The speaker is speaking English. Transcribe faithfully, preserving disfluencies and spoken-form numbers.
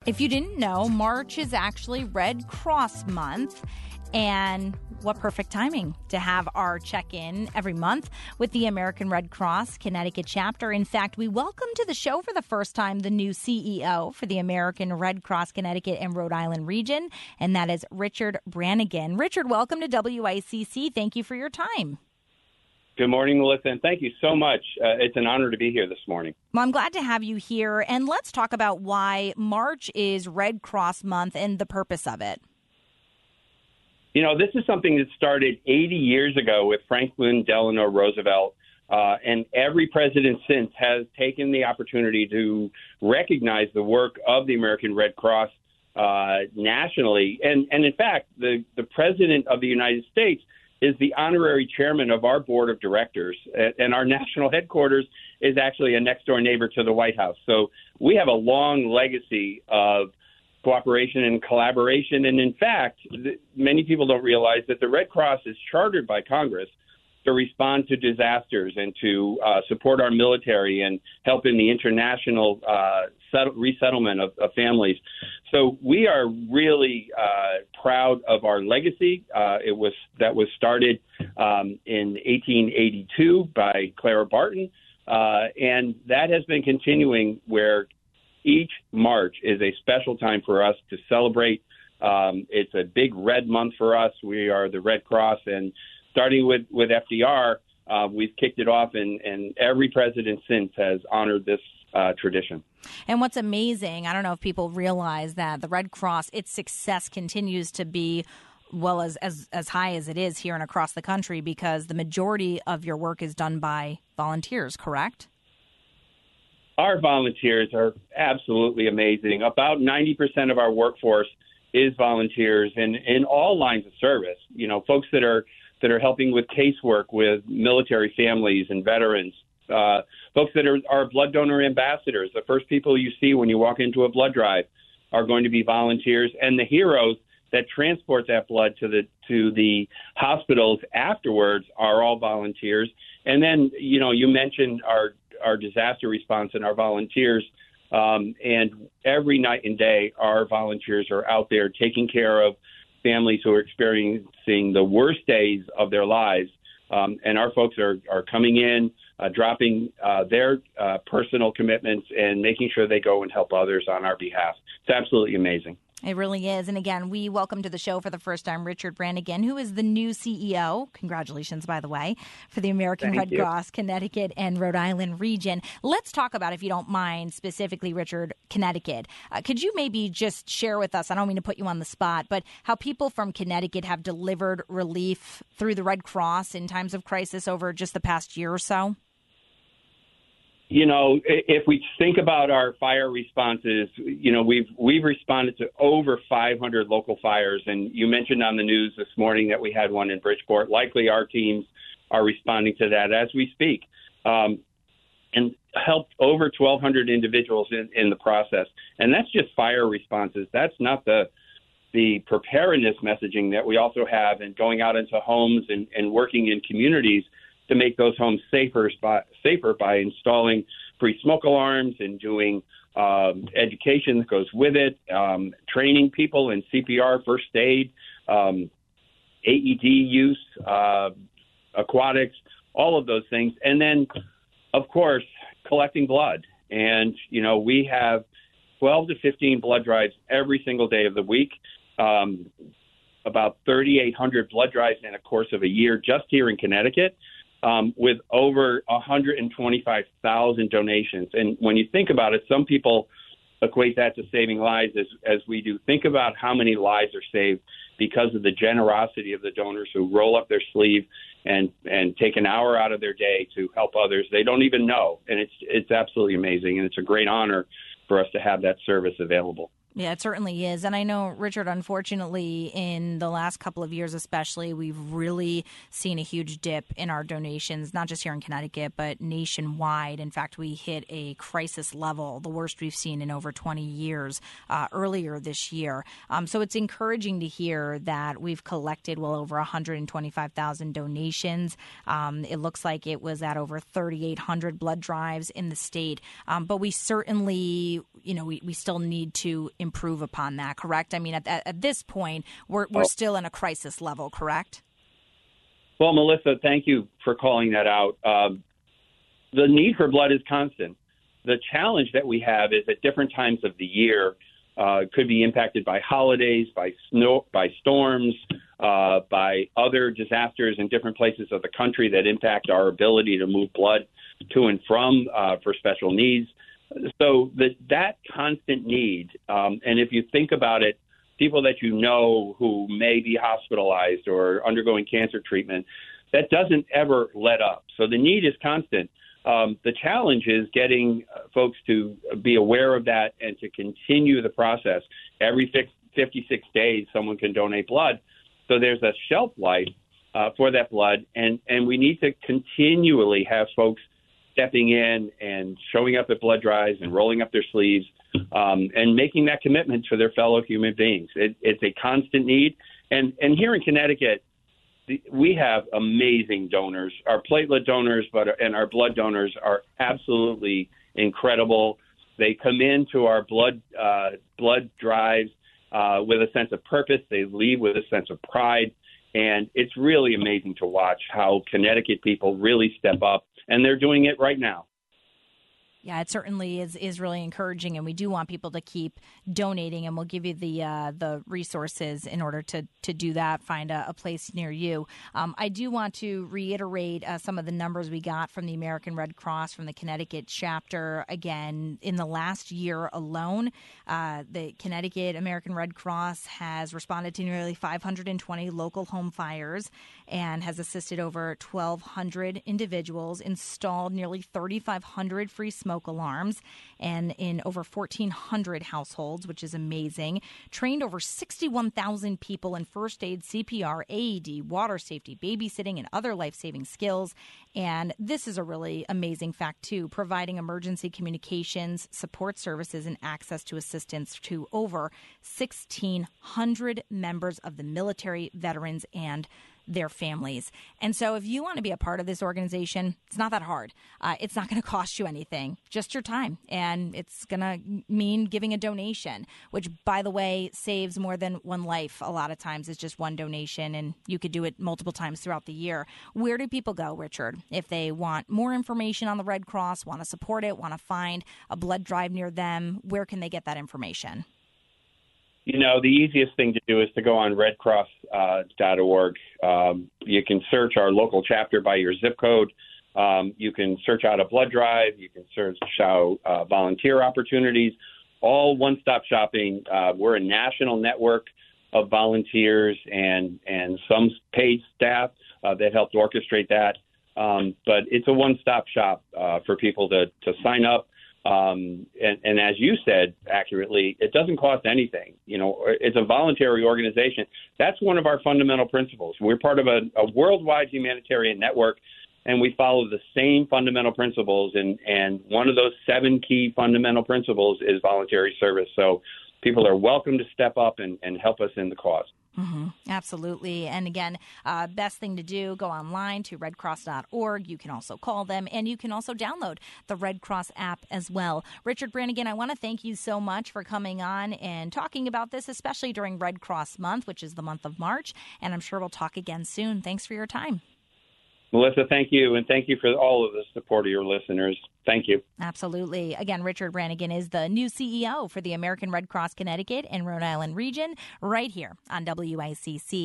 If you didn't know, March is actually Red Cross Month. And what perfect timing to have our check-in every month with the American Red Cross Connecticut chapter. In fact, we welcome to the show for the first time the new C E O for the American Red Cross Connecticut and Rhode Island region, and that is Richard Brannigan. Richard, welcome to W I C C. Thank you for your time. Good morning, Melissa, and thank you so much. Uh, it's an honor to be here this morning. Well, I'm glad to have you here, and let's talk about why March is Red Cross Month and the purpose of it. You know, this is something that started eighty years ago with Franklin Delano Roosevelt, uh, and every president since has taken the opportunity to recognize the work of the American Red Cross uh, nationally. And, and in fact, the, the president of the United States is the honorary chairman of our board of directors, and our national headquarters is actually a next-door neighbor to the White House. So we have a long legacy of cooperation and collaboration. And in fact, many people don't realize that the Red Cross is chartered by Congress to respond to disasters and to uh, support our military and help in the international uh, settle- resettlement of, of families. So we are really uh, proud of our legacy. Uh, it was that was started um, in eighteen eighty-two by Clara Barton, uh, and that has been continuing where each March is a special time for us to celebrate. Um, it's a big red month for us. We are the Red Cross, and starting with, with F D R, uh, we've kicked it off, and, and every president since has honored this uh, tradition. And what's amazing, I don't know if people realize that the Red Cross, its success continues to be well as, as, as high as it is here and across the country because the majority of your work is done by volunteers, correct? Our volunteers are absolutely amazing. About ninety percent of our workforce is volunteers in, in all lines of service. You know, folks that are that are helping with casework with military families and veterans, uh, folks that are, are blood donor ambassadors. The first people you see when you walk into a blood drive are going to be volunteers, and the heroes that transport that blood to the to the hospitals afterwards are all volunteers. And then, you know, you mentioned our our disaster response and our volunteers. Um, and every night and day, our volunteers are out there taking care of families who are experiencing the worst days of their lives. Um, and our folks are, are coming in, uh, dropping uh, their uh, personal commitments and making sure they go and help others on our behalf. It's absolutely amazing. It really is. And again, we welcome to the show for the first time Richard Brannigan, who is the new C E O. Congratulations, by the way, for the American Thank Red you. Cross Connecticut and Rhode Island region. Let's talk about, if you don't mind, specifically, Richard, Connecticut. Uh, could you maybe just share with us, I don't mean to put you on the spot, but how people from Connecticut have delivered relief through the Red Cross in times of crisis over just the past year or so? You know, if we think about our fire responses, you know, we've we've responded to over five hundred local fires. And you mentioned on the news this morning that we had one in Bridgeport. Likely our teams are responding to that as we speak, um, and helped over twelve hundred individuals in, in the process. And that's just fire responses. That's not the the preparedness messaging that we also have and going out into homes and, and working in communities to make those homes safer by, safer by installing free smoke alarms and doing um, education that goes with it, um, training people in C P R, first aid, um, A E D use, uh, aquatics, all of those things. And then, of course, collecting blood. And, you know, we have twelve to fifteen blood drives every single day of the week, um, about thirty-eight hundred blood drives in a course of a year just here in Connecticut. Um, with over one hundred twenty-five thousand donations. And when you think about it, some people equate that to saving lives as, as we do. Think about how many lives are saved because of the generosity of the donors who roll up their sleeve and, and take an hour out of their day to help others they don't even know. And it's it's absolutely amazing, and it's a great honor for us to have that service available. Yeah, it certainly is. And I know, Richard, unfortunately, in the last couple of years especially, we've really seen a huge dip in our donations, not just here in Connecticut, but nationwide. In fact, we hit a crisis level, the worst we've seen in over twenty years, uh, earlier this year. Um, so it's encouraging to hear that we've collected well over one hundred twenty-five thousand donations. Um, it looks like it was at over thirty-eight hundred blood drives in the state. Um, but we certainly, you know, we, we still need to improve upon that, correct? I mean, at, at, at this point, we're, we're oh. still in a crisis level, correct? Well, Melissa, thank you for calling that out. Um, the need for blood is constant. The challenge that we have is at different times of the year, uh, could be impacted by holidays, by snow, by storms, uh, by other disasters in different places of the country that impact our ability to move blood to and from uh, for special needs. So that that constant need, um, and if you think about it, people that you know who may be hospitalized or undergoing cancer treatment, that doesn't ever let up. So the need is constant. Um, the challenge is getting uh, folks to be aware of that and to continue the process. Every fifty-six days, someone can donate blood. So there's a shelf life uh, for that blood, and, and we need to continually have folks stepping in and showing up at blood drives and rolling up their sleeves um, and making that commitment to their fellow human beings. It, it's a constant need. And, and here in Connecticut, we have amazing donors. Our platelet donors but and our blood donors are absolutely incredible. They come into our blood uh, blood drives uh, with a sense of purpose. They leave with a sense of pride. And it's really amazing to watch how Connecticut people really step up. And they're doing it right now. Yeah, it certainly is is really encouraging, and we do want people to keep donating, and we'll give you the uh, the resources in order to, to do that, find a, a place near you. Um, I do want to reiterate uh, some of the numbers we got from the American Red Cross, from the Connecticut chapter. Again, in the last year alone, uh, the Connecticut American Red Cross has responded to nearly five hundred twenty local home fires and has assisted over twelve hundred individuals, installed nearly thirty-five hundred free smoke smoke alarms, and in over fourteen hundred households, which is amazing. Trained over sixty-one thousand people in first aid, C P R, A E D, water safety, babysitting, and other life-saving skills. And this is a really amazing fact, too, providing emergency communications, support services, and access to assistance to over sixteen hundred members of the military, veterans, and their families. And so if you want to be a part of this organization, it's not that hard. Uh, it's not going to cost you anything, just your time. And it's going to mean giving a donation, which, by the way, saves more than one life. A lot of times it's just one donation, and you could do it multiple times throughout the year. Where do people go, Richard, if they want more information on the Red Cross, want to support it, want to find a blood drive near them? Where can they get that information? You know, the easiest thing to do is to go on red cross dot org. Uh, um, you can search our local chapter by your zip code. Um, you can search out a blood drive. You can search out uh, volunteer opportunities, all one-stop shopping. Uh, we're a national network of volunteers and, and some paid staff uh, that helped orchestrate that. Um, but it's a one-stop shop uh, for people to, to sign up. Um, and, and as you said accurately, it doesn't cost anything. You know, it's a voluntary organization. That's one of our fundamental principles. We're part of a, a worldwide humanitarian network, and we follow the same fundamental principles. And, and one of those seven key fundamental principles is voluntary service. So people are welcome to step up and, and help us in the cause. Mm-hmm. Absolutely. And again, uh, best thing to do, go online to red cross dot org. You can also call them, and you can also download the Red Cross app as well. Richard Brannigan, I want to thank you so much for coming on and talking about this, especially during Red Cross Month, which is the month of March. And I'm sure we'll talk again soon. Thanks for your time. Melissa, thank you. And thank you for all of the support of your listeners. Thank you. Absolutely. Again, Richard Brannigan is the new C E O for the American Red Cross Connecticut and Rhode Island region right here on W I C C.